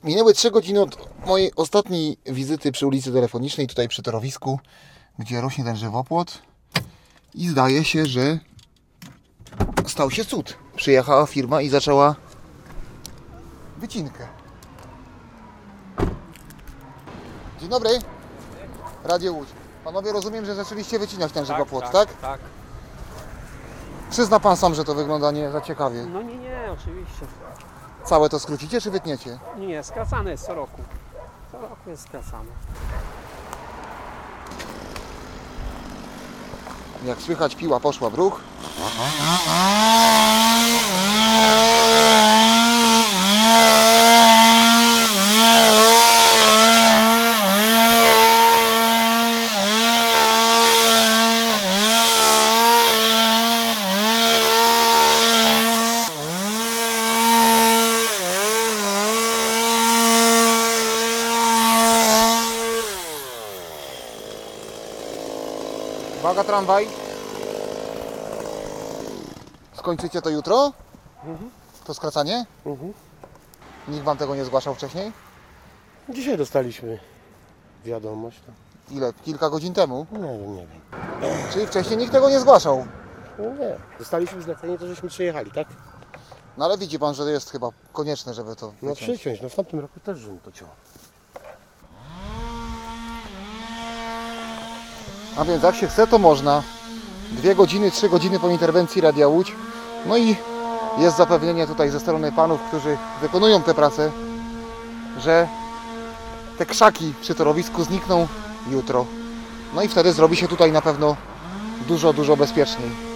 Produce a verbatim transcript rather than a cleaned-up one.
Minęły trzy godziny od mojej ostatniej wizyty przy ulicy Telefonicznej, tutaj przy torowisku, gdzie rośnie ten żywopłot. I zdaje się, że stał się cud. Przyjechała firma i zaczęła wycinkę. Dzień dobry. Radio Łódź. Panowie, rozumiem, że zaczęliście wycinać ten żywopłot, tak? Tak, tak. Przyzna pan sam, że to wygląda nie za ciekawie. No nie, nie, oczywiście. Całe to skrócicie, czy wytniecie? Nie, nie, skracane jest co roku. Co roku jest skracane. Jak słychać, piła poszła w ruch. Uwaga, tramwaj. Skończycie to jutro? Mhm. To skracanie? Mhm. Nikt wam tego nie zgłaszał wcześniej? Dzisiaj dostaliśmy wiadomość. No. Ile? Kilka godzin temu? Nie wiem, nie wiem. Czyli wcześniej nikt tego nie zgłaszał. No nie. Dostaliśmy zlecenie, to żeśmy przyjechali, tak? No ale widzi pan, że jest chyba konieczne, żeby to No wyciąć. przyciąć, no w tamtym roku też żebym to ciął. A więc jak się chce, to można. Dwie godziny, trzy godziny po interwencji Radia Łódź. No i jest zapewnienie tutaj ze strony panów, którzy wykonują tę pracę, że te krzaki przy torowisku znikną jutro. No i wtedy zrobi się tutaj na pewno dużo, dużo bezpieczniej.